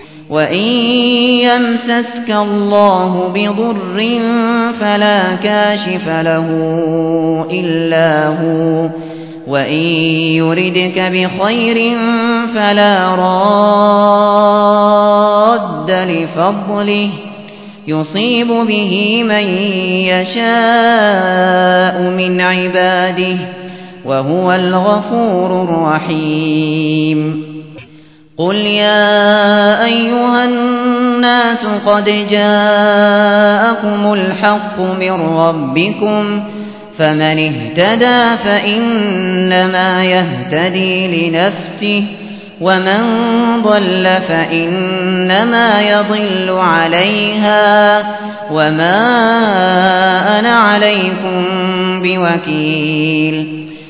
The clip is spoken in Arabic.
وإن يمسسك الله بضر فلا كاشف له إلا هو، وإن يردك بخير فلا راد لفضله، يصيب به من يشاء من عباده، وهو الغفور الرحيم. قل يا أيها الناس قد جاءكم الحق من ربكم، فمن اهتدى فإنما يهتدي لنفسه، ومن ضل فإنما يضل عليها، وما أنا عليكم بوكيل.